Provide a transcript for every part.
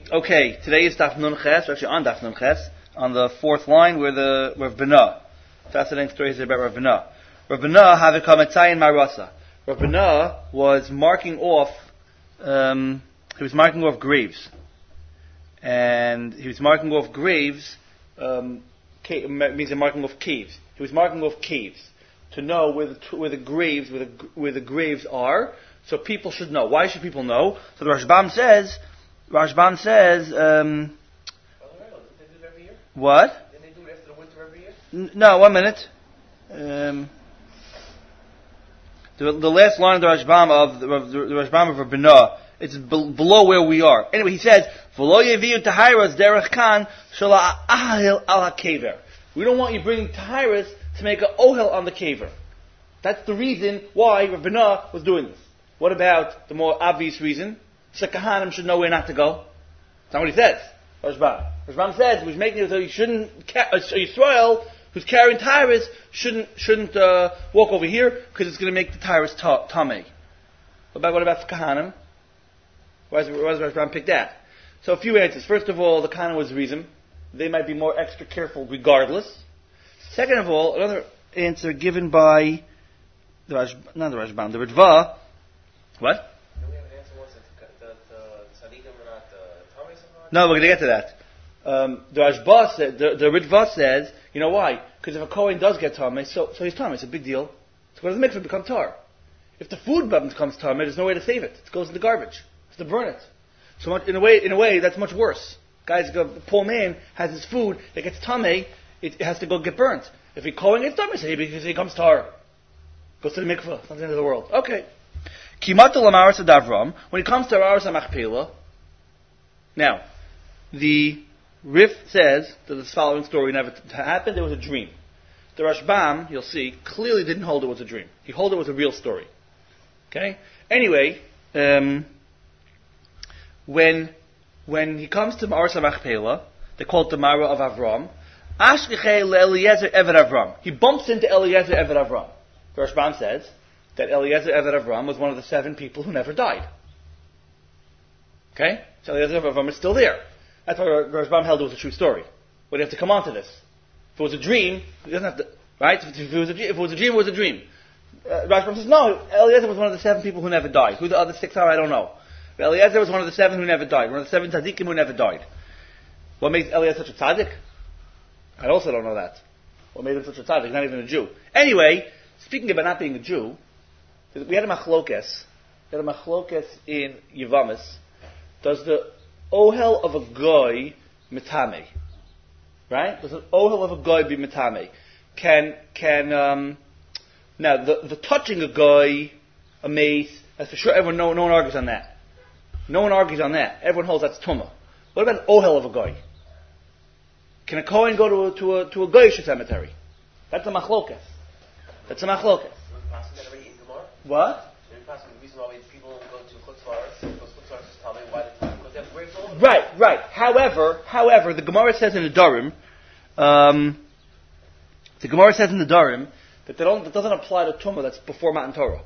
Okay, today is Daf Nun Ches. We're actually on Daf Nun Ches, on the fourth line where Rav Bana. Fascinating story here about Rav Bana. Rav Bana had a kamatzayin marasa. Rav Bana was marking off. He was marking off graves, and he was marking off graves. Means marking off caves. He was marking off caves to know where the graves are, so people should know. Why should people know? So the Rashbam says. What? Didn't they do it after the winter every year? No, 1 minute. The last line of the Rashbam of Rav Bana, it's below where we are. Anyway, he says, "V'lo yeviu tahiras derech kan shala ahil al hakever." We don't want you bringing tahiras to make an ohel on the kaver. That's the reason why Rav Bana was doing this. What about the more obvious reason? So Kahanim should know where not to go. That's not what he says. Rashbam says he's making it so you shouldn't. Yisrael, who's carrying tyrus, shouldn't walk over here because it's going to make the tyrus tamei. What about Kahanim? Why does Rashbam pick that? So a few answers. First of all, the Kahanim was the reason. They might be more extra careful regardless. Second of all, another answer given by the Ritva. What? No, we're going to get to that. The Ritva says, you know why? Because if a Kohen does get Tameh, so he's Tameh, it's a big deal. So what does the mikveh become tar? If the food becomes Tameh, there's no way to save it. It goes in the garbage. It's to burn it. So in a way, that's much worse. Guys, the poor man has his food, it gets Tameh, it has to go get burnt. If he Kohen gets Tameh, because he becomes tar. Goes to the mikveh, it's not the end of the world. Okay. Kimatul Amaras Adavram, when it comes to Amaras Machpelah, now, the Rif says that this following story never happened, it was a dream. The Rashbam, you'll see, clearly didn't hold it was a dream. He held it was a real story. Okay? Anyway, when he comes to Ma'aras HaMachpelah, they call it the Mara of Avram, Ashlichei le'Eliezer Eved Avram. He bumps into Eliezer Eved Avram. The Rashbam says that Eliezer Eved Avram was one of the 7 people who never died. Okay? So Eliezer Eved Avram is still there. That's why Rashbam held it was a true story. But you have to come on to this. If it was a dream, he doesn't have to, right? If it was a dream, it was a dream. Rashbam says, no, Eliezer was one of the 7 people who never died. Who the other 6 are, I don't know. But Eliezer was one of the 7 who never died. One of the 7 tzaddikim who never died. What makes Eliezer such a tzaddik? I also don't know that. What made him such a tzaddik? He's not even a Jew. Anyway, speaking about not being a Jew, we had a machlokes. In Yevamis. Does the ohel of a goy mitame? Right? Does an ohel of a goy be mitame? Now the touching a goy, a mace, that's for sure. No one argues on that. No one argues on that. Everyone holds that's tumah. What about an ohel of a goy? Can a kohen go to a goyish cemetery? That's a machlokes. What? Right. However, the Gemara says in the Darim, that that doesn't apply to Tumah that's before Matan Torah.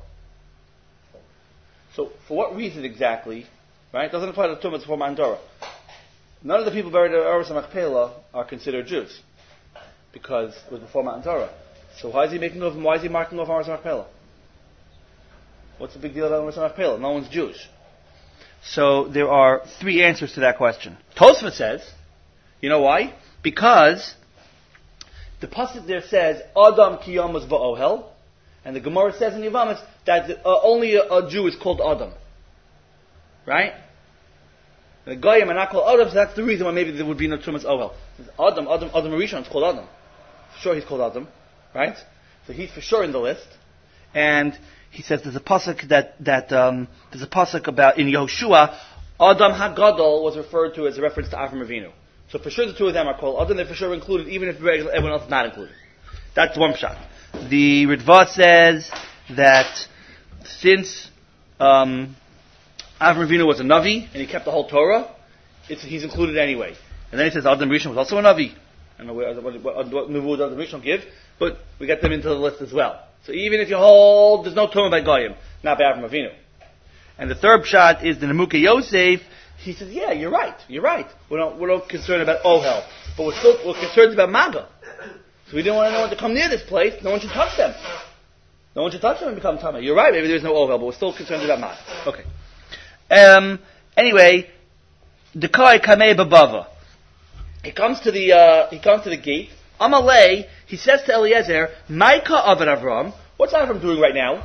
So, for what reason exactly? Right? It doesn't apply to Tumah that's before Matan Torah. None of the people buried at Aras HaMachpelah are considered Jews because it was before Matan Torah. So why is he marking off Aras HaMachpelah? What's the big deal about Aras HaMachpelah? No one's Jewish. So there are 3 answers to that question. Tosfot says, you know why? Because the pasuk there says Adam ki yamas va'ohel, and the Gemara says in Yevamis that only a Jew is called Adam. Right? The Goyim are not called Adam, so that's the reason why maybe there would be no Tumas Ohel. Adam Rishon is called Adam. For sure he's called Adam. Right? So he's for sure in the list. And he says there's a pasuk there's a pasuk about in Yehoshua, Adam HaGadol was referred to as a reference to Avram Avinu. So for sure the 2 of them are called Adam. They're for sure included, even if everyone else is not included. That's one shot. The Ritva says that since Avram Avinu was a Navi and he kept the whole Torah, he's included anyway. And then he says Adam Rishon was also a Navi. I don't know what Nevuah Adam Rishon give, but we get them into the list as well. So even if you hold, there's no Tumah by Goyim, not by Avram Avinu. And the third shot is the Nemuke Yosef, He says, yeah, you're right. We're not concerned about Ohel, but we're concerned about Maga. So we didn't want anyone to come near this place. No one should touch them. No one should touch them and become Tama. You're right, maybe there's no Ohel, but we're still concerned about Maga. Okay. Anyway, Dekai Kamei Babava. He comes to the gate. Amalei, he says to Eliezer, Maika Avad Avram. What's Avram doing right now?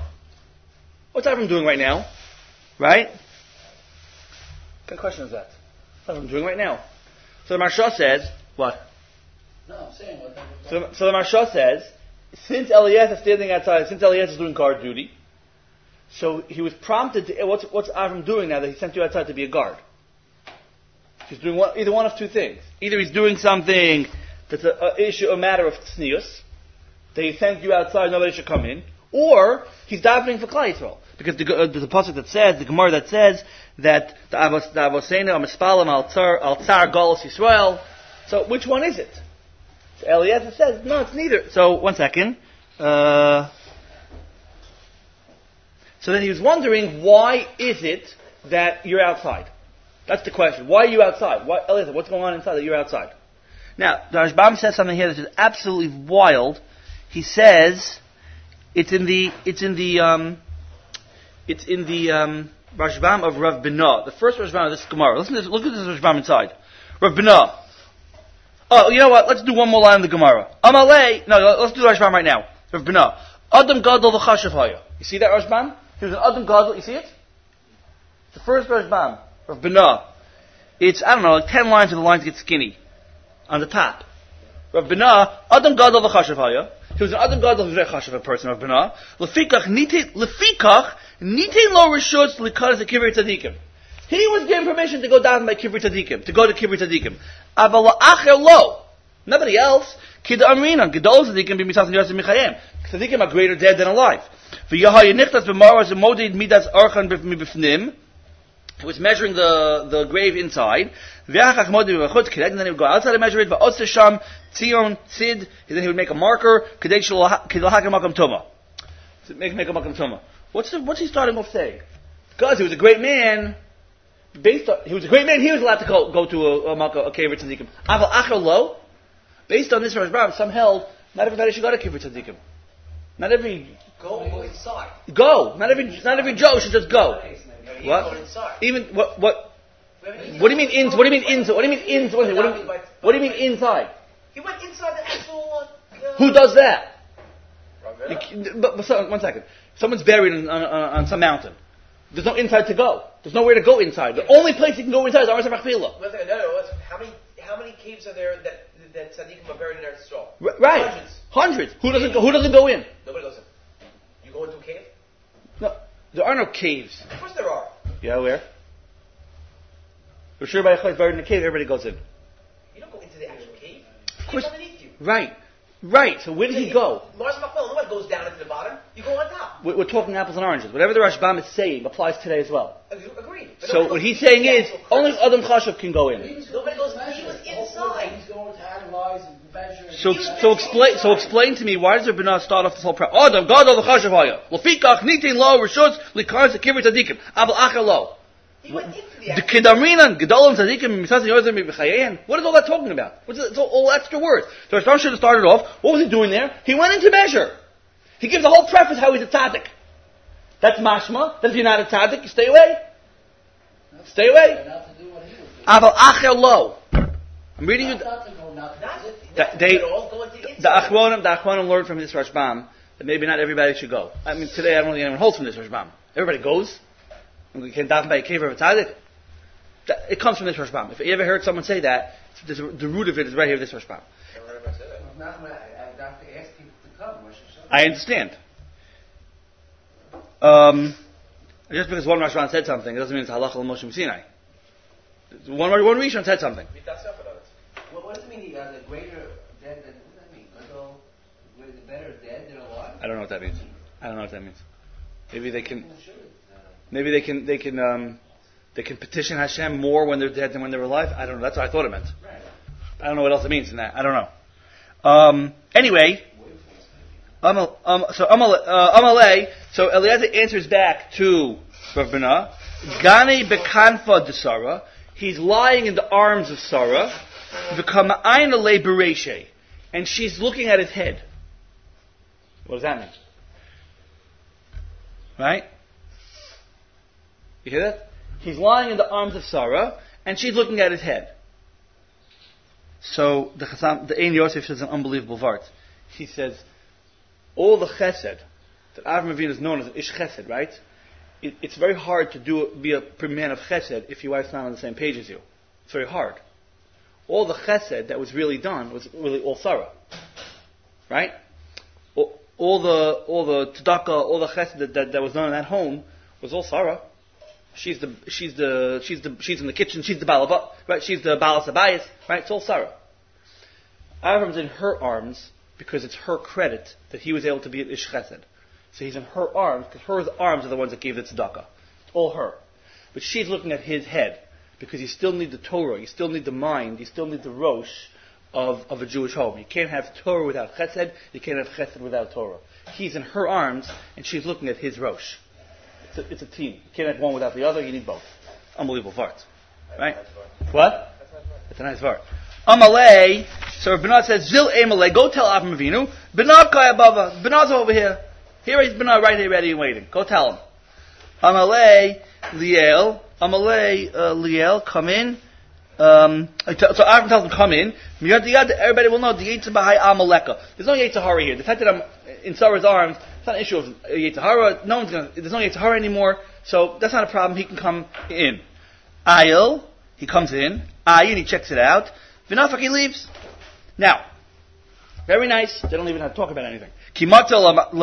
Right? What kind of question is that? What's Avram doing right now? So the Marsha says, what? No, I'm saying what. So the Marsha says, since Eliezer is standing outside, since Eliezer is doing guard duty, so he was prompted to, what's Avram doing now that he sent you outside to be a guard? He's doing either one of two things. Either he's doing something that's a matter of tznius, that he sent you outside, nobody should come in, or he's davening for Klal Yisrael. Because there's a pasuk that says, the Gemara that says, that the Avosenu Amispalim al Tsar Galus Yisrael. So which one is it? So Eliezer says, no, it's neither. So, one second. So then he was wondering, why is it that you're outside? That's the question. Why are you outside? Eliezer, what's going on inside that you're outside? Now, the Rashbam says something here that is absolutely wild. He says, it's in the Rashbam of Rav Binah, the first Rashbam of this Gemara. Look at this Rashbam inside. Rav Binah. Oh, you know what? Let's do one more line in the Gemara. Amalei. No, let's do the Rashbam right now. Rav Binah. Adam Gadol v'chashav haya. You see that Rashbam? He was an Adam Gadol. You see it? The first Rashbam. Rav Binah. It's, I don't know, like 10 lines and the lines get skinny. On the top. Rav Binah. Adam Gadol v'chashav haya. He was an Adam Gadol, who was a very chashav person, Rav Binah. Lefikach nitin lo rishutz likaz kivrei tzadikim. He was given permission to go down by kivrei tzadikim, to go to kivrei tzadikim. Aval la'acher lo. Nobody else. Kid amrinan gedol tzadikim b'mitzat yosef michayim. Tzadikim are greater dead than alive. V'yahay nichtas b'maras v'modid midas archan b'fnim. He was measuring the grave inside. And then he would go outside and measure it. Sham, Tzion, Sid. And then he would make a marker. To make a makam tuma. What's he starting off saying? Because he was a great man. He was allowed to go to a kivrei tzadikim. Aval acher lo. Based on this Rashbam, some held not everybody should go to kivrei tzadikim. Not every go inside. Go. Not every Joe should just go. What? Even what? What do you mean inside? What do you mean inside? What do you mean inside? What do you mean inside? He went inside the actual. Who does that? But one second. Someone's buried on some mountain. There's no inside to go. There's nowhere to go inside. The only place you can go inside is Aras HaMachpelah. No. How many caves are there that tzaddikim are buried in Eretz Yisrael? Right. Hundreds. Who doesn't go in? Nobody goes in. You go into a cave? No. There are no caves. Of course there are. Yeah, where? For sure, by a buried in a cave, everybody goes in. You don't go into the actual cave. Of course. Underneath you. Right. So where did he go? Mars Machpelah, nobody goes down into the bottom. You go on top. We're talking apples and oranges. Whatever the Rashbam is saying applies today as well. Agreed. So what he's saying is, only Adam Chashav can go in. Nobody goes. He was inside. He's going to analyze and measure. So explain to me, why does Rabbi Binah start off this whole prayer? Adam, God of the Chashav haya. Lefikach nitin lo rishutz likaz kivrei tzadikim. Aval acher lo. He went into The Kedamrinan, Gedolim Tzadikim, Misas Yozem B'Chayein. What is all that talking about? It's all extra words. So Rashbam should have started off. What was he doing there? He went into measure. He gives a whole preface how he's a tzaddik. That's mashma. That if you're not a tzaddik, you stay away. Stay away. Aval Acher Lo. I'm reading you. The Achronim learned from this Rashbam that maybe not everybody should go. I mean, today I don't think anyone holds from this Rashbam. Everybody goes. We can daven by a cave of a tzaddik. It comes from this Rashbam. If you ever heard someone say that, the root of it is right here in this Rashbam. I understand. Just because one Rashbam said something, it doesn't mean it's halacha l'Moshe Sinai. One Rishon said something. What does it mean? The greater dead than, what does that mean? The better dead than alive? I don't know what that means. Maybe they can petition Hashem more when they're dead than when they're alive. I don't know. That's what I thought it meant. Right. I don't know what else it means in that. I don't know. Anyway, so Amalei. So Eliezer answers back to Rav Binah. Gane bekanfa desara. He's lying in the arms of Sarah, and she's looking at his head. What does that mean? Right? You hear that? He's lying in the arms of Sarah, and she's looking at his head. So the Ein Yosef says an unbelievable vart. He says, all the chesed that Avraham Avinu is known as ish chesed, right? It's very hard to be a man of chesed if your wife's not on the same page as you. It's very hard. All the chesed that was really done was really all Sarah, right? All the tzedakah, all the chesed that was done in that home was all Sarah. She's in the kitchen. She's the balaba, right? She's the balas abayis, right? It's all Sarah. Avram's in her arms because it's her credit that he was able to be an ish chesed. So he's in her arms because her arms are the ones that gave the tzedakah. It's all her. But she's looking at his head because you still need the Torah, you still need the mind, you still need the rosh of a Jewish home. You can't have Torah without chesed, you can't have chesed without Torah. He's in her arms and she's looking at his rosh. It's a team. You can't have one without the other, you need both. Unbelievable vart. Right? What? It's a nice vart. Amalei, so Bernard says, Zil Amalei, go tell Avram Avinu, Bernard Kaya Bava, Bernard's over here. Here he's Bernard right here ready and waiting. Go tell him. Amalei, Liel, come in. So Avram tells him, come in. Everybody will know the Yetzer Bahai Amaleka. There's no Yetzer Hara here. The fact that I'm in Sarah's arms, it's not an issue of Yetzer Hara. There's no Yetzer Hara anymore, so that's not a problem. He can come in. Ayil, he comes in. Ayin, he checks it out. Vinafak, he leaves. Now, very nice. They don't even have to talk about anything. When it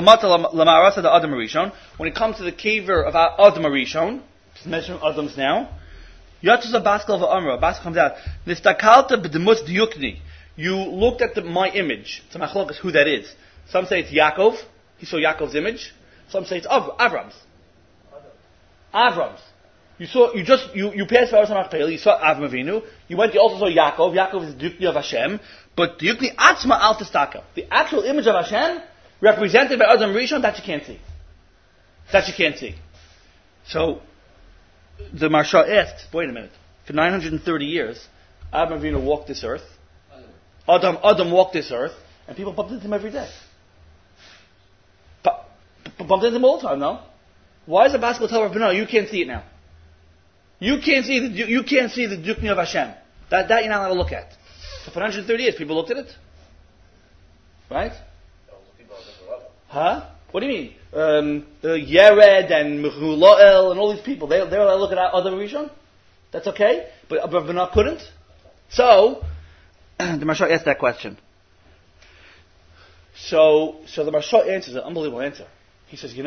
comes to the caver of Adam Arishon, just mentioning Adam's now, Yatzuz Baskel of Amra, Baskel comes out. Nistakalta b'demus diyukni. You looked at my image. It's a machlok is who that is. Some say it's Yaakov. He saw Yaakov's image. Some say it's Avram's. Avram's. You passed by Machpelah, you saw Avram Avinu. You also saw Yaakov. Yaakov is the Dukni of Hashem. But Dukni Atzma Al Tistaka. The actual image of Hashem, represented by Adam Rishon, that you can't see. So, the Marsha asked, wait a minute, for 930 years, Adam Avinu walked this earth. Adam walked this earth, and people bumped into him every day. Bumped into him all the time, no? Why is the Baskel tell Rav no, you can't see it now? You can't see the Dukni of Hashem. That you're not allowed to look at. So for 130 years, people looked at it. Right? Huh? What do you mean? Yered and Mechulael and all these people, they were allowed to look at Adam Rishon? That's okay? But Bernard couldn't? So, the Marsha asked that question. So the Marsha answers an unbelievable answer. He says,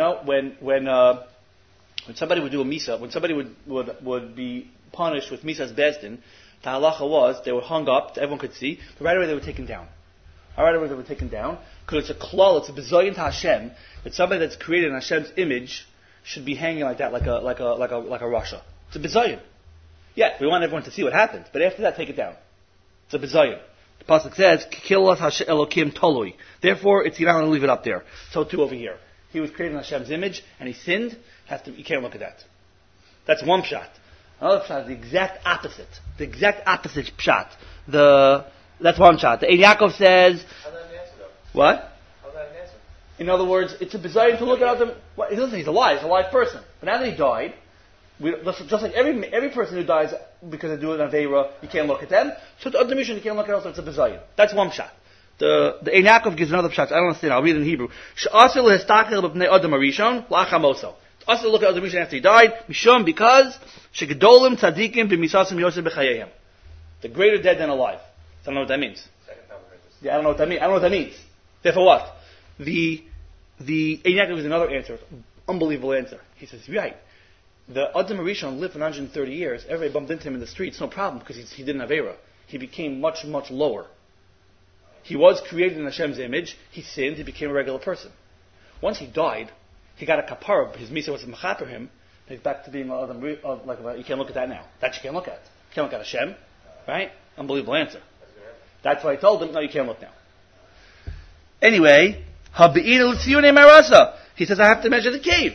when somebody would do a misa, when somebody would be punished with misa's bezdin, the halacha was they were hung up, everyone could see, but right away they were taken down. Because it's a klal, it's a bezoyin to Hashem, that somebody that's created in Hashem's image should be hanging like that, like a rasha. It's a bezoyin. Yeah, we want everyone to see what happens, but after that, take it down. It's a bezoyin. The pasuk says, "Kikilas Hashem Elokim Tolui." Therefore, you're not going to leave it up there. So too over here. He was created in Hashem's image, and he sinned. You can't look at that. That's one pshat. Another pshat is the exact opposite. The exact opposite pshat. That's one pshat. The Ein Yaakov says. How's that an answer, though? What? How's that an answer? In other words, it's a bizarre to look at him. Listen, he's alive. He's a live person. But now that he died, just like every person who dies because they do an aveira, you can't look at them. So the mission you can't look at also. It's a bizarre. That's one pshat. The Ein Yaakov gives another pshat. I don't understand. I'll read it in Hebrew. She'asel lehestakel b'pnei Adam Arishon la'chamoso. It's also to look at Adam Rishon after he died. Mishum, because shegedolim tzadikim b'misasim yosef b'chayehim. The greater dead than alive. I don't know what that means. Yeah, I don't know what that means. Therefore, what? The Ein Yaakov gives another answer. Unbelievable answer. He says, right. The Adam Rishon lived for 130 years. Everybody bumped into him in the streets. No problem because he didn't have Avera. He became much, much lower. He was created in Hashem's image. He sinned. He became a regular person. Once he died, he got a kapara. His misa was mechaper him. He's back to being Adam. You can't look at that now. That you can't look at. You can't look at Hashem, right? Unbelievable answer. That's why I told him, no, you can't look now. Anyway, he says I have to measure the cave.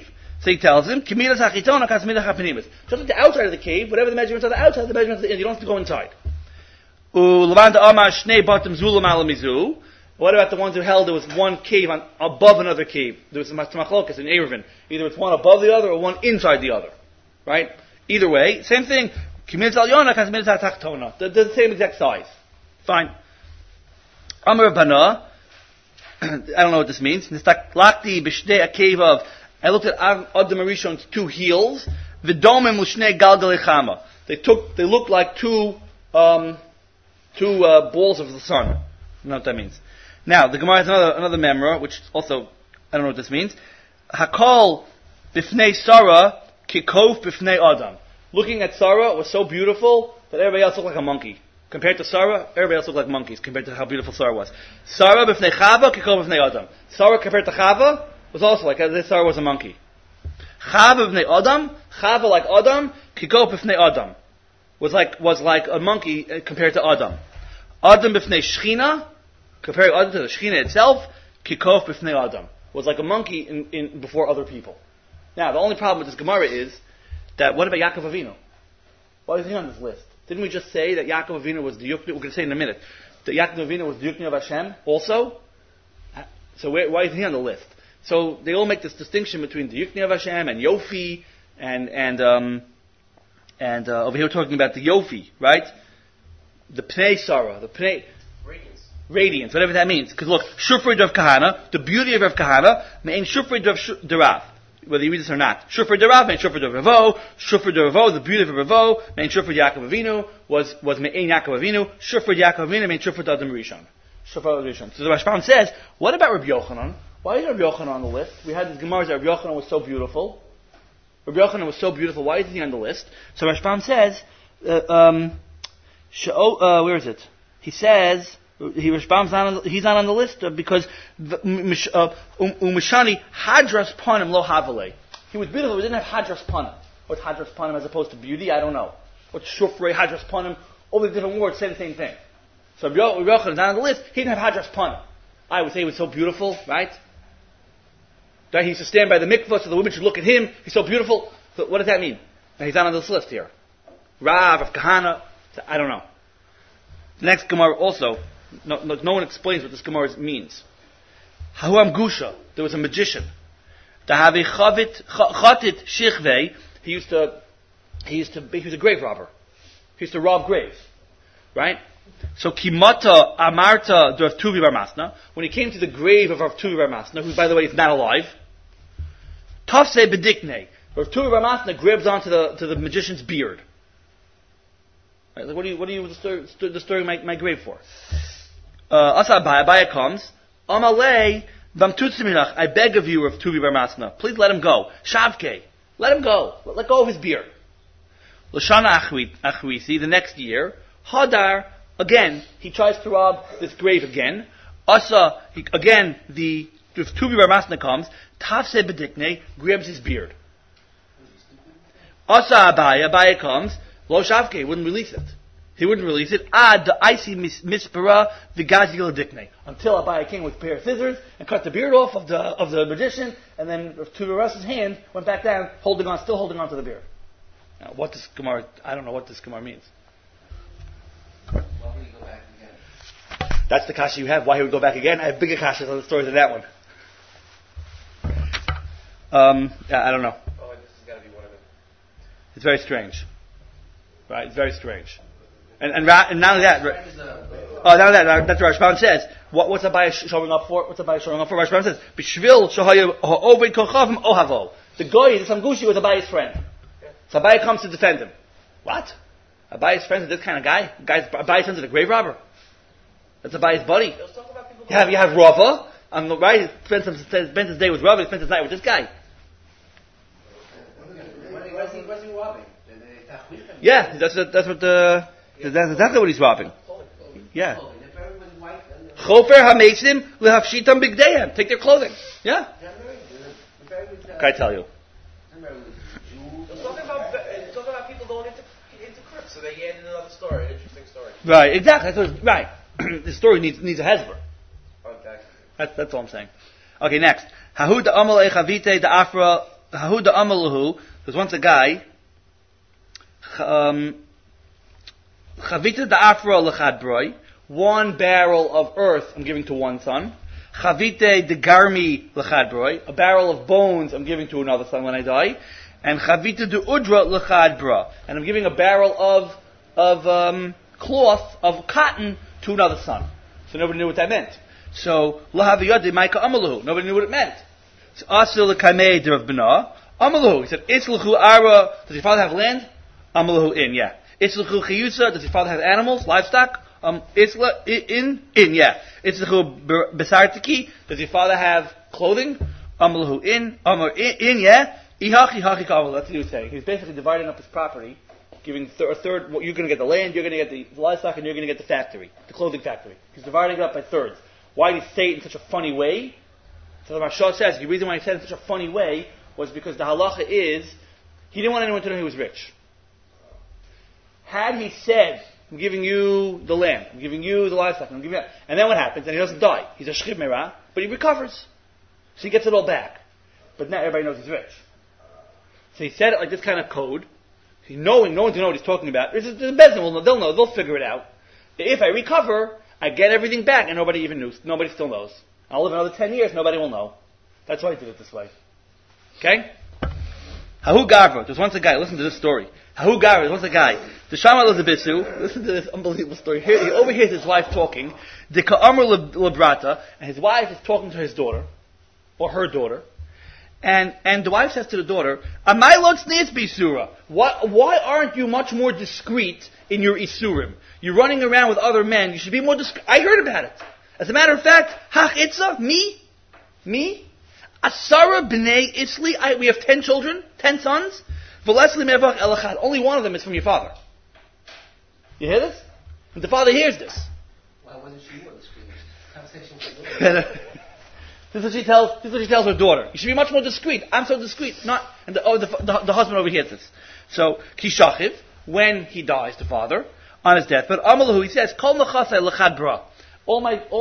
So he tells him, Kimilas hachitona kas milas hapenimis. Just like the outside of the cave, whatever the measurements are the outside, the measurements are the inside. You don't have to go inside. U'levanta amar shnei batim zulam alamizu. What about the ones who held there was one cave above another cave? There was machlokas in Eruvin. Either it's one above the other or one inside the other. Right? Either way, same thing. Kimilas alyona kas milas hatachtona. They're the same exact size. Fine. Amar Bana. I don't know what this means. Nistakti b'shnei a cave of. I looked at Adam Arishon's 2 heels. V'domim l'shnei galgalechama. They looked like two balls of the sun. I don't know what that means. Now the Gemara has another memra, which also I don't know what this means. Hakol b'fnei Sarah kikof b'fnei Adam. Looking at Sarah was so beautiful that everybody else looked like a monkey. Compared to Sarah, everybody else looked like monkeys compared to how beautiful Sarah was. Sarah b'fnei Chava kikof b'fnei Adam. Sarah compared to Chava was also like this. Sarah was a monkey. Chava b'fnei Adam, Chava like Adam, kikof b'fnei Adam was like a monkey compared to Adam. Adam b'fnei Shechina, comparing Adam to the Shechina itself, kikof b'fnei Adam was like a monkey in before other people. Now the only problem with this Gemara is that what about Yaakov Avinu? Why is he on this list? Didn't we just say that Yaakov Avinu was the Yukni? We're going to say in a minute that Yaakov Avinu was the Yukni of Hashem also. So why is he on the list? So they all make this distinction between the Yukni of Hashem and Yofi, and over here we're talking about the Yofi, right? The Pnei Sarah, the Pnei radiance, whatever that means. Because look, Shufrid of Kahana, the beauty of Rav Kahana, mean Shufrid of Rav. Whether you read this or not. Shufrid de Rav, mean Shufrid of Ravo. Shufrid de Ravo, the beauty of Ravo, mean Shufrid Yaakov Avinu, was me'ein Yaakov Avinu. Shufrid Yaakov Avinu, mean Shufrid Adam Rishon. Shufrid Adam Rishon. So the Rashbam says, what about Rabbi Yochanan? Why is Rabbi Yochanan on the list? We had these Gemaras that Rabbi Yochanan was so beautiful. Rabbi Yochanan was so beautiful, why is he on the list? So Rashbam says, where is it? He says, he's not on the list because Umishani Hadras Panim Lo Havale. He was beautiful, but he didn't have Hadras Panim. What's Hadras Panim as opposed to beauty? I don't know. What's Shufrei, Hadras Panim? All the different words say the same thing. So Rabbi Yochanan is not on the list. He didn't have Hadras Panim. I would say he was so beautiful, right? That he used to stand by the mikvah so the women should look at him. He's so beautiful. So what does that mean? Now he's not on this list here. Rav, of Kahana, I don't know. The next Gemara also. No one explains what this Gemara means. Ha'uam Gusha, there was a magician. Dahavi Chatit Shichvei, he was a grave robber. He used to rob graves. Right? So Kimata Amarta Rav Tuvi Bar Masna, when he came to the grave of Rav Tuvi Bar Masna, who by the way is not alive, Tafse Bedikne, Rav Tuvi Bar Masna grabs onto the magician's beard. Right? Like, what are you disturbing my grave for? Asa Abaya comes. Amalei v'amtutzimilach. I beg of you, Rav Tuvi Bar Masna, please let him go. Shavke, let him go. Let go of his beard. L'shana achwisi. The next year, Hadar again. He tries to rob this grave again. Asa again. The Rav Tuvi Bar Masna comes. Tafse bedikne, grabs his beard. Asa Abaya comes. Lo Shavke, wouldn't release it. He wouldn't release it. Ad the icy mispera v'gazil dikne, until Abaye came with a pair of scissors and cut the beard off of the magician, and then to the rest of his hand went back down, still holding on to the beard. Now, what this Gemara? I don't know what this Gemara means. Why would he go back again? That's the kasha you have. Why he would go back again? I have bigger kashas on the story than that one. I don't know. Oh, this has got to be one of them. It's very strange. Right? It's very strange. And not only that, that's what Rashbam says. What's Abaye showing up for? Rashbam says, B'shvil shahaya ha'oved kochavim ohavo. The guy, the Samgushi, was Abaye's friend. So Abaye comes to defend him. What? Abaye's friends are this kind of guy? Abaye's friends are the grave robber. That's Abaye's buddy. You have Rava on the right. He spends his day with Rava. He spends his night with this guy. What's he robbing? Yeah, that's exactly what he's robbing. Yeah. Chofer hameitzim lehafshitam bigdeihem. Take their clothing. Yeah. Can I tell you? It's talking about people going into crypts, so they add in another story, an interesting story. Right. Exactly. Right. The story needs a hezbollah. Okay. That's all I'm saying. Okay. Next. Hahu da amal echavite da afra Hahuda Amalahu, there's once a guy, Chavita da Afra Lechad, 1 barrel of earth I'm giving to one son. Chavite de Garmi Lechad, a barrel of bones I'm giving to another son when I die. And Chavita de Udra Lechad, and I'm giving a barrel of cloth, of cotton, to another son. So nobody knew what that meant. So, Lahaviyadi Maika Amalahu, nobody knew what it meant. So, Asil Kamei de Rav Bana, Amalahu, he said, Itzluchu Ara, does your father have land? Amalahu in, yeah. Itzluchu Chiyusa, does your father have animals, livestock? Itzla, in, yeah. Itzluchu Besartiki, does your father have clothing? Amalahu in, in, yeah. Ihachi Hachi Kamalahu, that's what he was saying. He was basically dividing up his property, giving a third, you're going to get the land, you're going to get the livestock, and you're going to get the factory, the clothing factory. He's dividing it up by thirds. Why did he say it in such a funny way? So the Mashal says, the reason why he said it in such a funny way was because the halacha is, he didn't want anyone to know he was rich. Had he said, I'm giving you the land, I'm giving you the livestock, I'm giving you that, and then what happens? And he doesn't die. He's a shchib merah, but he recovers. So he gets it all back. But now everybody knows he's rich. So he said it like this kind of code, knowing no one to know what he's talking about. The Bezdin will know, they'll know, they'll figure it out. If I recover, I get everything back, and nobody even knows. Nobody still knows. I'll live another 10 years, nobody will know. That's why I did it this way. Okay? Hahu Gavra, there's once a guy, listen to this story. Hahu Gavra, there's once a guy. The Shama Lazabisu, listen to this unbelievable story. Here, he overhears his wife talking. The Ka'amr Labrata, and his wife is talking to his daughter, or her daughter. And the wife says to the daughter, Amai lo tznius b'isura. Why aren't you much more discreet in your isurim? You're running around with other men. You should be more discreet. I heard about it. As a matter of fact, hach itza, me, asara b'nei isli, we have 10 children, 10 sons. V'lesli mevach elachad. Only one of them is from your father. You hear this? And the father hears this. Why wasn't she more discreet? Conversation with This is what she tells her daughter. You should be much more discreet. I'm so discreet. And the husband overhears this. So, Kishachiv, when he dies, the father, on his deathbed, Amalahu, he says, Kol mechasei lechad bra. All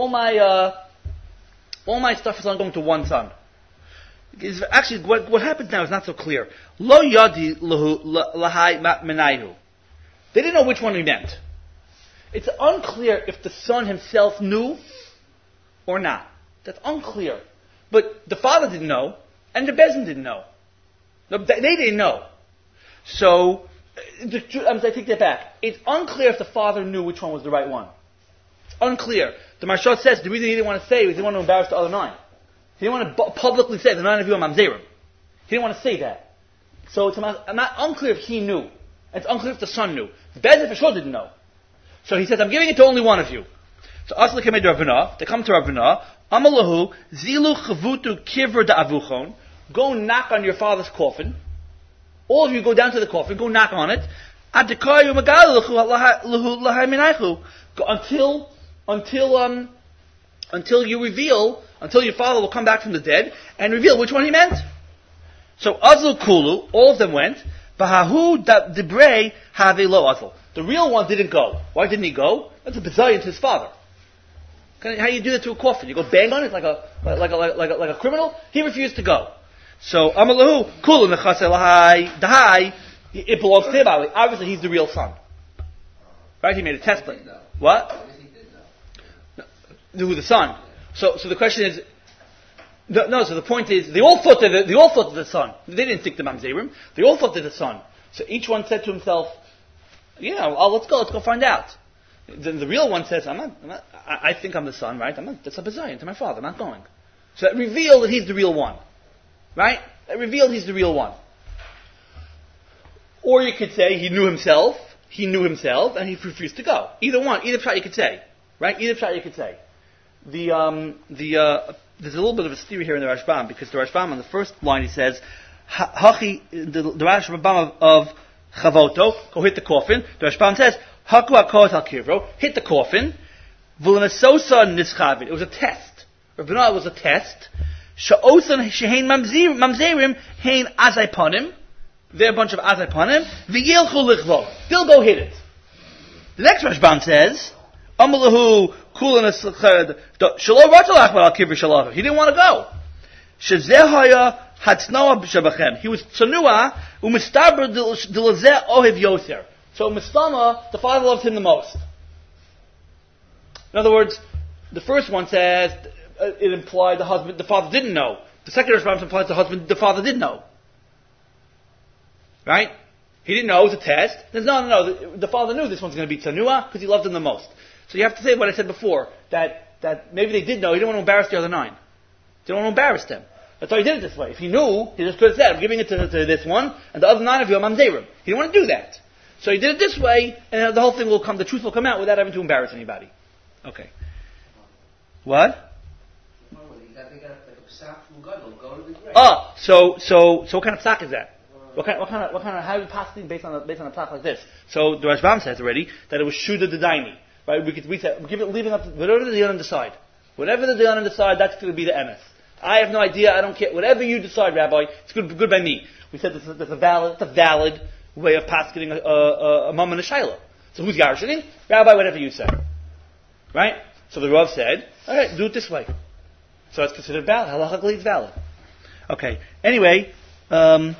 my stuff is not going to one son. Actually, what happens now is not so clear. Lo yadi lahai menaihu. They didn't know which one he meant. It's unclear if the son himself knew or not. That's unclear. But the father didn't know, and the Bezdin didn't know. They didn't know. So, I take that back. It's unclear if the father knew which one was the right one. It's unclear. The Maharsha says the reason he didn't want to say was he didn't want to embarrass the other 9. He didn't want to publicly say the 9 of you are mamzerim. He didn't want to say that. So it's not unclear if he knew. It's unclear if the son knew. The Bezdin for sure didn't know. So he says, I'm giving it to only one of you. So Asla came to Ravana. They come to Ravana. Amalahu zilu chavutu kivra da avuchon. Go knock on your father's coffin. All of you go down to the coffin. Go knock on it. Adikayu magalahu lahaminaichu. Until you reveal, until your father will come back from the dead and reveal which one he meant. So Azul Kulu, all of them went. Vahahu Debrei have lo Azul. The real one didn't go. Why didn't he go? That's a bizayon to his father. How do you do that to a coffin? You go bang on it like a criminal? He refused to go. So Amalahu Kulu Nechase Lahai Dahai. It belongs to him. Obviously, he's the real son. Right? He made a testament. What? Who the son? So the question is, no. So the point is, they all thought of the son. They didn't think the mamzerim. They all thought of the son. So each one said to himself, "Yeah, let's go find out." Then the real one says, "I'm not. I think I'm the son, right? That's a bizayon to my father. I'm not going." So that revealed that he's the real one, right? That revealed he's the real one. Or you could say he knew himself, and he refused to go. Either shot you could say, right? Either shot you could say. There's a little bit of a theory here in the Rashbam, because the Rashbam on the first line he says, Hachi, the Rashbam of Chavoto, go hit the coffin. The Rashbam says, Haku HaKot HaKivro, hit the coffin. V'lenasosa nischavit. It was a test. Rabbanah was a test. Sha'osan shehein mamzerim, hein azaiponim. They're a bunch of azaiponim. V'yilchu lichvo. They'll go hit it. The next Rashbam says, Amalahu kulan shalo ratalach al kivri shalav. He didn't want to go. Shezehaya Hatsnoa b'shabachem. He was tsanua, u'mistaber d'lazeh ohev yoser. So Mistama, the father loved him the most. In other words, the first one says it implied the father didn't know. The second response implies the father did know. Right? He didn't know, it was a test. No, the father knew this one's going to be Tsanua because he loved him the most. So you have to say what I said before, that maybe they did know, he didn't want to embarrass the other 9. He didn't want to embarrass them. That's why he did it this way. If he knew, he just could have said, I'm giving it to this one, and the other 9 of you, I'm Zerim. He didn't want to do that. So he did it this way, and the whole thing the truth will come out without having to embarrass anybody. Okay. What? So what kind of psak is that? What kind of how are we passing based on a psak like this? So the Rashbam says already that it was Shuda the Daini. Right? We said leaving up to whatever the Dayanim decide. Whatever the Dayanim decide, that's going to be the emes. I have no idea, I don't care. Whatever you decide, Rabbi, it's good by me. We said it's a valid way of passing a mom and a shayla. So who's Yarshanin? Rabbi, whatever you say. Right? So the Rav said, alright, do it this way. So that's considered valid. Halachically it's valid. Okay. Anyway, where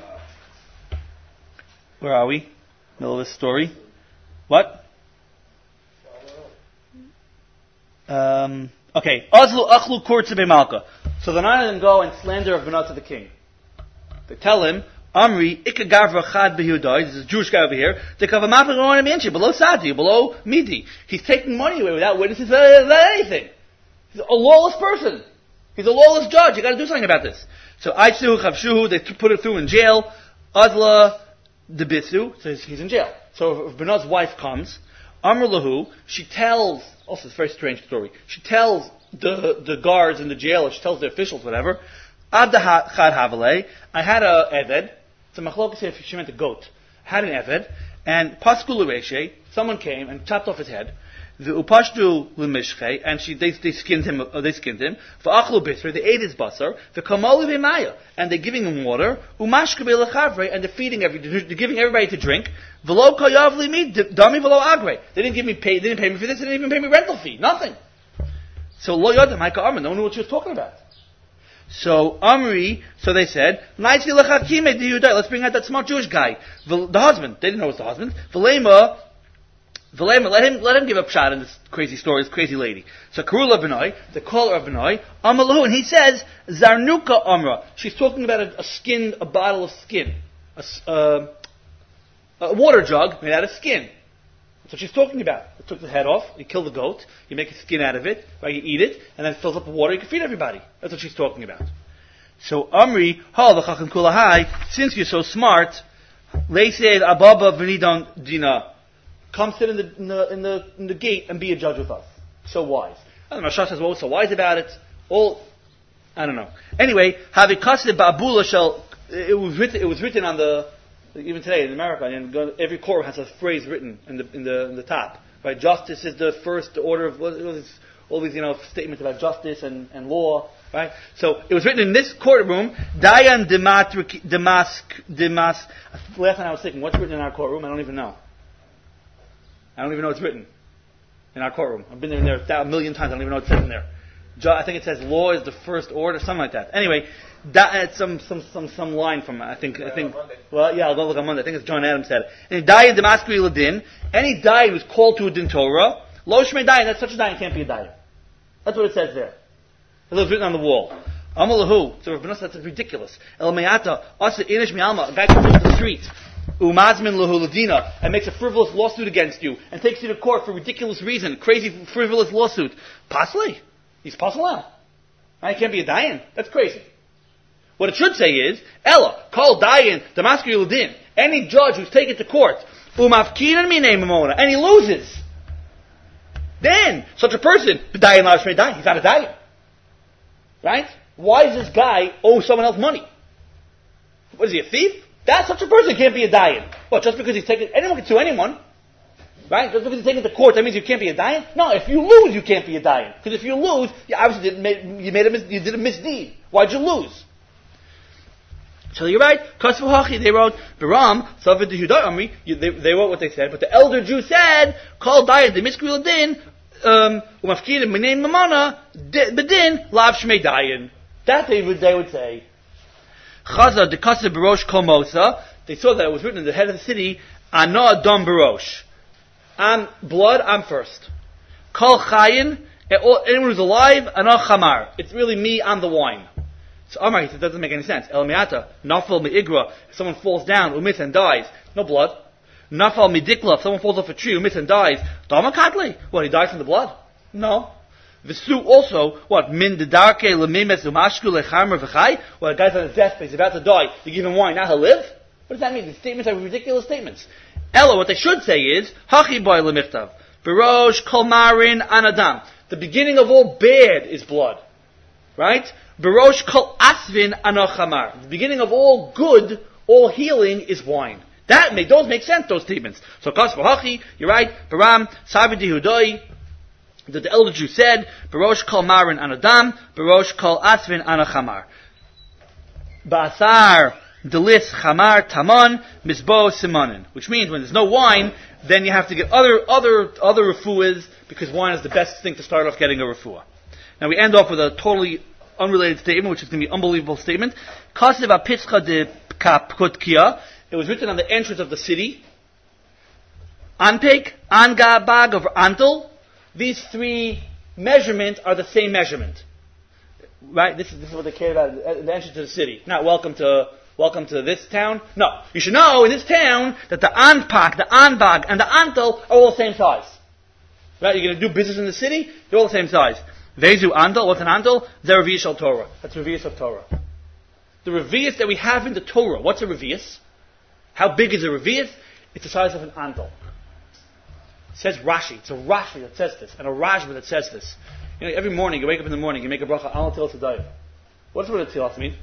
are we? Middle of this story. What? Okay. Azlu achlu kurtze malka. So the 9 of them go and slander of Benah to the king. They tell him, Amri, ikagavra chad behudai, this is a Jewish guy over here, they cover mapagor below Sadi, below Midi. He's taking money away without witnesses, without anything. He's a lawless person. He's a lawless judge. You gotta do something about this. So, Aitsu, Chavshuhu, they put it through in jail. Adla, Debisu, so he's in jail. So if Benah's wife comes, Amr Lahu, she tells, also it's a very strange story, she tells the guards in the jail, or she tells the officials, whatever, Abda Chad Havaleh, I had a Eved, it's a machlokas if she meant a goat, had an Eved, and Paskul Reshe, someone came and chopped off his head, the Upashdu Lemishche, and they skinned him, V'achlu Bisr, they ate his basar, the Kamali V'maya, and they're giving him water, Umashke Be'lechavre, and they're giving everybody to drink, V'lo Kayav Limi, Dami V'lo Agre, they didn't pay me for this, they didn't even pay me rental fee, nothing. So Lo Yodam, Haika Arman, no one knew what she was talking about. So Amri, so they said, let's bring out that smart Jewish guy, the husband. They didn't know it was the husband. Velema, let him give a shot in this crazy story, this crazy lady. So Karula Benoi, the caller of Benoi, Amalahu, and he says, Zarnuka Amra. She's talking about a bottle of skin, a water jug made out of skin. That's what she's talking about. You took the head off, you kill the goat, you make a skin out of it, right? You eat it, and then it fills up with water, you can feed everybody. That's what she's talking about. So Amri, Chacham Kulahai, since you're so smart, Leised Ababa V'nidon Dina, come sit in the gate and be a judge with us. So wise. I don't know, Shah says, well, what's so wise about it? I don't know. Anyway, Havikaseh Ba'abula shall, it was written on the, even today in America, and every court has a phrase written in the top. Right? Justice is the first order of all these statements about justice and law. Right? So it was written in this courtroom. Dayan Demas. Last time I was thinking, what's written in our courtroom? I don't even know. I don't even know what's written in our courtroom. I've been in there a million times. I don't even know what it says in there. I think it says law is the first order, something like that. Anyway, some line from I think. Well, yeah, I'll go look on Monday. I think it's John Adams said it. And he died in Damascus Ladin. Any died was called to a din Torah. Lo shmei dayan. That's such a dayan can't be a dayan. That's what it says there. It was written on the wall. Amalahu. So Rabbi Nosson, that's ridiculous. El Mayata. Asa inish mi'alma. A guy comes into the street. Umazmin lahu ladina, and makes a frivolous lawsuit against you and takes you to court for a ridiculous reason, crazy frivolous lawsuit. Possibly. He's possible now. He can't be a dayan. That's crazy. What it should say is, Ella, call dayan, Damascus Yudin, any judge who's taken to court, umafkinan minei mamona, and he loses. Then, such a person, dayan la shmei dayan, he's not a dayan. Right? Why does this guy owe someone else money? What is he, a thief? That such a person can't be a dayan. What, just because he's taken, anyone can sue anyone. Right? Just because he's taken to court, that means you can't be a dayan? No, if you lose, you can't be a dayan. Because if you lose, you obviously you did a misdeed. Why'd you lose? So you're right. Kasvu Hachi, they wrote, Viram, Savid Yehuda Amri, they wrote what they said, but the elder Jew said, Call dayan, the Miskri Ladin, Umafkidim, Menaim Mamana, Bedin, Lav Shmei dayan. That they would say. Chaza dekasa barosh kol mosa. They saw that it was written in the head of the city, Ana Adam barosh. I'm blood, I'm first. Kol chayin, anyone who's alive, Ana chamar. It's really me, I'm the wine. So Amar, he said, that doesn't make any sense. El miata, nafal mi'igra, if someone falls down, umith and dies, no blood. Nafal midikla, if someone falls off a tree, umith and dies, dama kadli. What, he died from the blood? No. V'su also, what, min dedarke lemimes umashku lecharmer v'chai? Well, a guy's on his deathbed, he's about to die, you give him wine, now he'll live? What does that mean? These statements are ridiculous statements. Ella, what they should say is, hachi boy lemichtav, berosh kolmarin anadam. The beginning of all bad is blood. Right? Berosh kol asvin anochamar. The beginning of all good, all healing is wine. Those make sense, those statements. So kas v'hachi, you're right, Baram, Savi Dihudoi, that the elder Jew said, Berosh kol marin anadam, Berosh kol asvin anochamar. Ba'asar delis chamar tamon misbo simonin. Which means when there's no wine, then you have to get other refuahs, because wine is the best thing to start off getting a refuah. Now we end off with a totally unrelated statement, which is going to be an unbelievable statement. Kasiv apitzcha de kapkutkia. It was written on the entrance of the city. Anpek, anga, bag, or antel. These three measurements are the same measurement. Right? This is what they care about at the entrance to the city. Not welcome to this town. No. You should know in this town that the anpak, the anbag, and the antel are all the same size. Right? You're going to do business in the city, they're all the same size. Vezu andal, what's an andal? The Revius shel Torah. That's Revius of Torah. The Revius that we have in the Torah, what's a Revius? How big is a Revius? It's the size of an andal. It says Rashi. It's a Rashi that says this, and a Rashba that says this. You know, every morning, you wake up in the morning, you make a bracha, Al Til Tzadayim. What does the word Tzilas mean?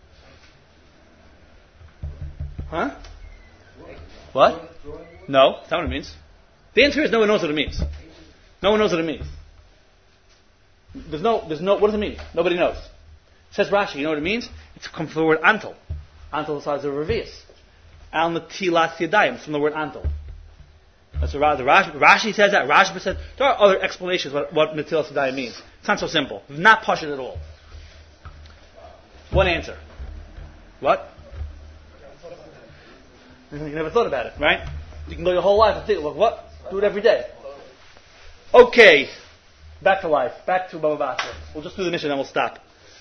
Huh? What? No, that's not what it means. The answer is no one knows what it means. No one knows what it means. There's no, what does it mean? Nobody knows. It says Rashi, you know what it means? It's come from the word antel. Antel is the size of a revius. Al natilas yadayim, it's from the word antel. That's what Rashi says that, Rashi says, there are other explanations what natilas yadayim means. It's not so simple. It's not pashut at all. One answer. What? You never thought about it, right? You can go your whole life and think, well, what? Do it every day. Okay. Back to life. Back to Baba Basra. We'll just do the mission and we'll stop.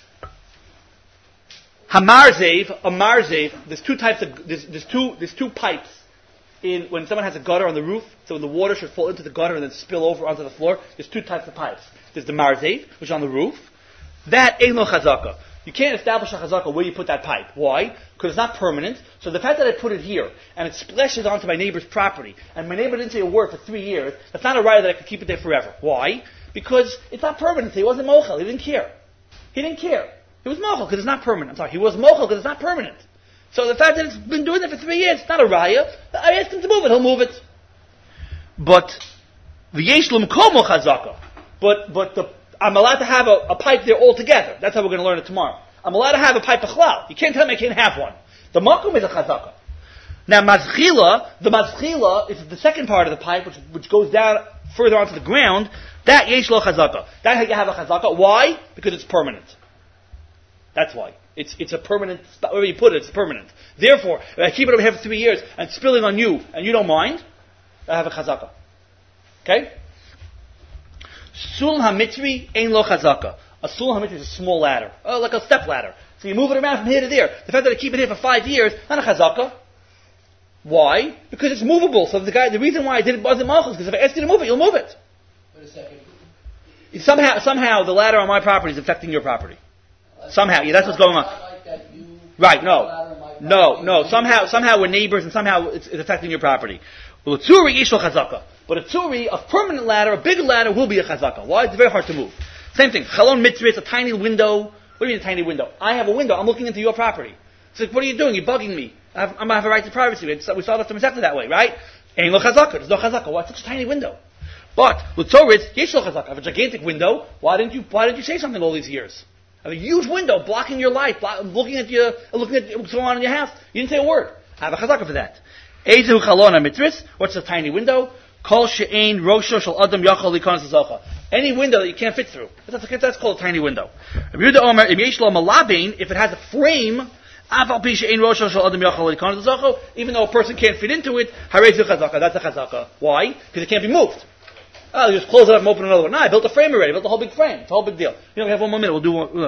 Hamarzev, a marzev, there's two types of, there's two pipes in, when someone has a gutter on the roof, so when the water should fall into the gutter and then spill over onto the floor, there's two types of pipes. There's the marzev, which is on the roof. That ain't no chazaka. You can't establish a chazaka where you put that pipe. Why? Because it's not permanent. So the fact that I put it here, and it splashes onto my neighbor's property, and my neighbor didn't say a word for 3 years, that's not a right that I could keep it there forever. Why? Because it's not permanent. He wasn't mochel. He didn't care. He was mochel because it's not permanent. I'm sorry. He was mochel because it's not permanent. So the fact that it's been doing that for 3 years, it's not a raya. I asked him to move it. He'll move it. But the yeshlum komo chazaka. But I'm allowed to have a pipe there altogether. That's how we're going to learn it tomorrow. I'm allowed to have a pipe b'chlal. You can't tell me I can't have one. The makom is a chazaka. Now the mazchila is the second part of the pipe, which goes down further onto the ground. That yesh lo chazaka. That you have a chazaka. Why? Because it's permanent. That's why. It's a permanent, wherever you put it, it's permanent. Therefore, if I keep it over here for 3 years and it's spilling on you and you don't mind, I have a chazaka. Okay? Sul hamitri ein lo chazaka. A sul hamitri is a small ladder. Like a step ladder. So you move it around from here to there. The fact that I keep it here for 5 years, not a chazaka. Why? Because it's movable. So the reason why I did it wasn't malchus, because if I ask you to move it, you'll move it. Wait a second. Somehow the ladder on my property is affecting your property. Somehow, yeah, that's what's going on. Like that you Right, no. Somehow we're neighbors and somehow it's affecting your property. Well, a tzuri ishlo chazaka. But a tzuri, a permanent ladder, a bigger ladder will be a chazaka. Why? It's very hard to move. Same thing. Chalon mitzvah, it's a tiny window. What do you mean a tiny window? I have a window. I'm looking into your property. It's like, what are you doing? You're bugging me. I have a right to privacy. We saw that to Masechta that way, right? Ain't lo chazaka. There's no chazaka. Why? It's such a tiny window. But with Torah, it's yesh lo chazaka. I have a gigantic window. Why didn't you say something all these years? I have a huge window blocking your life, looking at what's going on in your house. You didn't say a word. I have a chazaka for that. Ezehu chalon ha-mitris. What's a tiny window? Kol she'ein rosho shel adam yachal likonas hazocha. Any window that you can't fit through. That's called a tiny window. If it has a frame, Even though a person can't fit into it, that's a chazaka. Why? Because it can't be moved. You just close it up and open another one. No, I built a frame already. I built a whole big frame. It's a whole big deal. We have 1 more minute. We'll do one.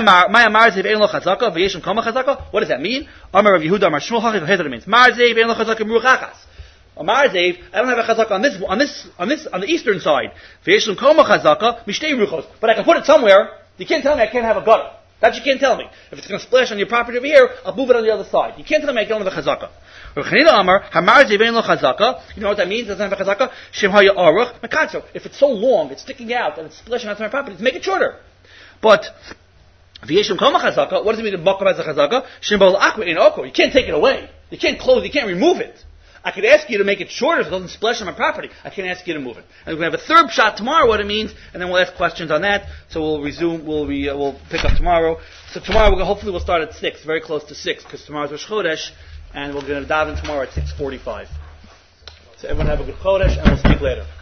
What does that mean? Amar Rav Yehuda, Amar Shmuel, here's what it means. Marzev ein lo chazaka meruchachas. Amar Zev, I don't have a chazaka on the eastern side. V'yeshlum koma chazaka mishtei ruchos. But I can put it somewhere. You can't tell me I can't have a gutter. That you can't tell me. If it's going to splash on your property over here, I'll move it on the other side. You can't tell me I don't have a chazaka. Rav Chanina Amar, Hamar Zev ein lo chazaka. You know what that means? It doesn't have a chazaka. Shem haya aruch mekatzo. If it's so long, it's sticking out, and it's splashing onto my property, to make it shorter. But v'yeshlum koma chazaka. What does it mean? The makom has a chazaka. Shem ba'al akva in oko. You can't take it away. You can't close. You can't remove it. I could ask you to make it shorter so it doesn't splash on my property. I can't ask you to move it. And we're going to have a third shot tomorrow, what it means, and then we'll ask questions on that. So we'll resume, we'll pick up tomorrow. So tomorrow, hopefully we'll start at 6, very close to 6, because tomorrow's Rosh Chodesh, and we're going to dive in tomorrow at 6:45. So everyone have a good Chodesh, and we'll speak later.